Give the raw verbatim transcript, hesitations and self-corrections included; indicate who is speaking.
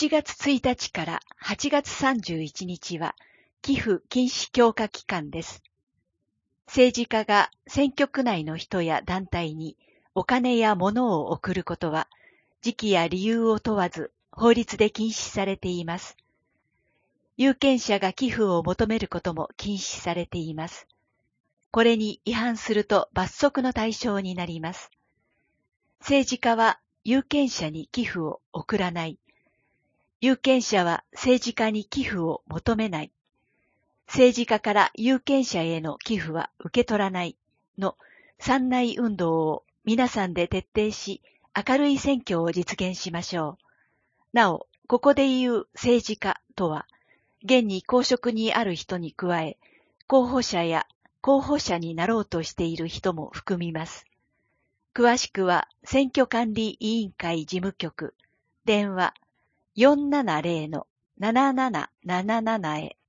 Speaker 1: ちがつついたちからはちがつさんじゅういちにちは寄付禁止強化期間です。政治家が選挙区内の人や団体にお金や物を送ることは時期や理由を問わず法律で禁止されています。有権者が寄付を求めることも禁止されています。これに違反すると罰則の対象になります。政治家は有権者に寄付を送らない。有権者は政治家に寄付を求めない。政治家から有権者への寄付は受け取らないの三内運動を皆さんで徹底し、明るい選挙を実現しましょう。なお、ここで言う政治家とは、現に公職にある人に加え、候補者や候補者になろうとしている人も含みます。詳しくは選挙管理委員会事務局、電話 よんななぜろのななななななな へ。